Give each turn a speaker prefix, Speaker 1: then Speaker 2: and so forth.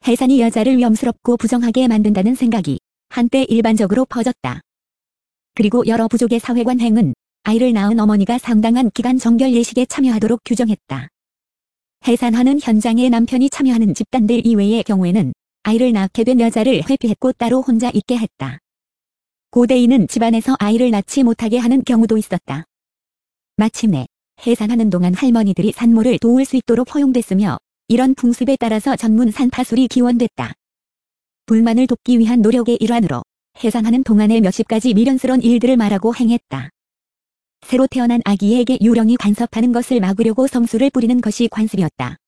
Speaker 1: 해산이 여자를 위험스럽고 부정하게 만든다는 생각이 한때 일반적으로 퍼졌다. 그리고 여러 부족의 사회관행은 아이를 낳은 어머니가 상당한 기간 정결 예식에 참여하도록 규정했다. 해산하는 현장에 남편이 참여하는 집단들 이외의 경우에는 아이를 낳게 된 여자를 회피했고 따로 혼자 있게 했다. 고대인은 집안에서 아이를 낳지 못하게 하는 경우도 있었다. 마침내 해산하는 동안 할머니들이 산모를 도울 수 있도록 허용됐으며 이런 풍습에 따라서 전문 산파술이 기원됐다. 불만을 돕기 위한 노력의 일환으로 해산하는 동안의 몇십 가지 미련스러운 일들을 말하고 행했다. 새로 태어난 아기에게 유령이 간섭하는 것을 막으려고 성수를 뿌리는 것이 관습이었다.